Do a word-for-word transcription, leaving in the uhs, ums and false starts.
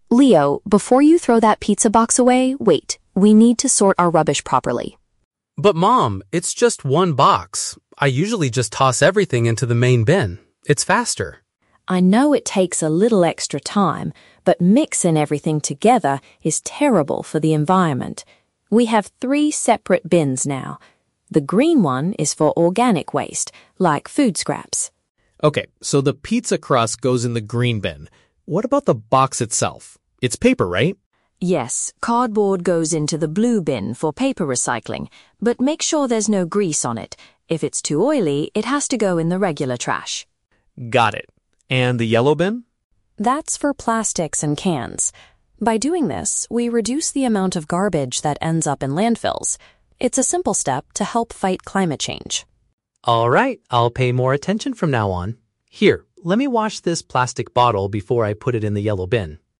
Leo, before you throw that pizza box away, wait. We need to sort our rubbish properly. But Mom, it's just one box. I usually just toss everything into the main bin. It's faster. I know it takes a little extra time, but mixing everything together is terrible for the environment. We have three separate bins now. The green one is for organic waste, like food scraps. Okay, so the pizza crust goes in the green bin. What about the box itself? It's paper, right? Yes, cardboard goes into the blue bin for paper recycling, but make sure there's no grease on it. If it's too oily, it has to go in the regular trash. Got it. And the yellow bin? That's for plastics and cans. By doing this, we reduce the amount of garbage that ends up in landfills. It's a simple step to help fight climate change. All right, I'll pay more attention from now on. Here, let me wash this plastic bottle before I put it in the yellow bin.